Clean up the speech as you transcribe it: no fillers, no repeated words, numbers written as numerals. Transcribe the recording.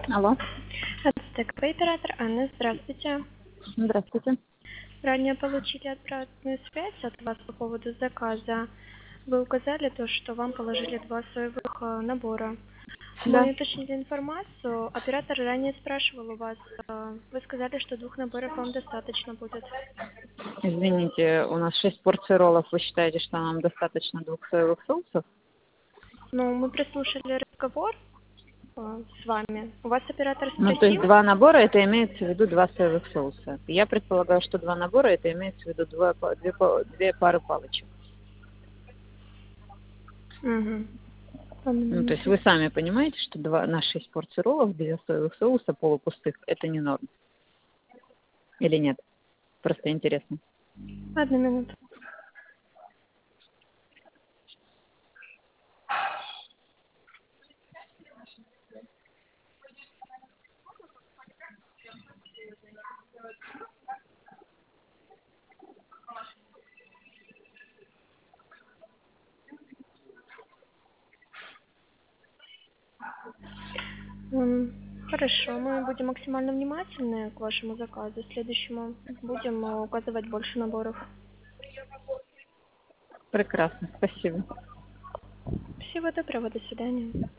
Алло, ТКП оператор Анна, здравствуйте. здравствуйте. Ранее получили обратную связь от вас по поводу заказа. Вы указали то, что вам положили два соевых набора. Да, Мы уточнили информацию. Оператор ранее спрашивал у вас. Вы сказали, что двух наборов вам достаточно будет. извините, у нас 6 порций роллов. Вы считаете, что нам достаточно двух соевых соусов? Но мы прослушали разговор с вами. У вас оператор Ну, то есть спросил? два набора, это имеется в виду два соевых соуса. Я предполагаю, что два набора, это имеется в виду две пары палочек. Угу. Одну Ну, то есть минуту. вы сами понимаете, что на 6 порций роллов, две соевых соуса полупустых, это не норм. Или нет? Просто интересно. Одну минуту. Хорошо, мы будем максимально внимательны к вашему заказу. Следующему будем указывать больше наборов. Прекрасно, спасибо. Всего доброго, до свидания.